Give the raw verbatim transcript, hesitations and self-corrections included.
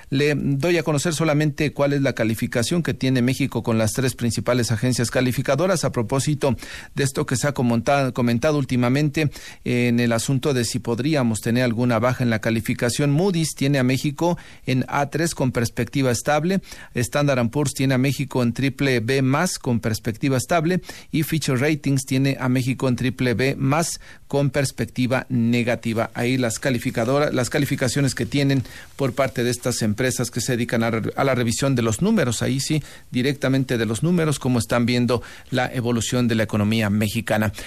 Le doy a conocer solamente cuál es la calificación que tiene México con las tres principales agencias calificadoras a propósito de esto que se ha comentado, comentado últimamente en el asunto de si podríamos tener alguna baja en la calificación. Moody's tiene a México en A tres con perspectiva estable, Standard and Poor's tiene a México en triple B más con perspectiva estable y Fitch Ratings tiene a México en triple B más con perspectiva negativa. Ahí las calificadoras, las calificaciones que tienen por parte de estas empresas que se dedican a, a la revisión de los números, ahí sí, directamente de los números, cómo están viendo la evolución de la economía mexicana.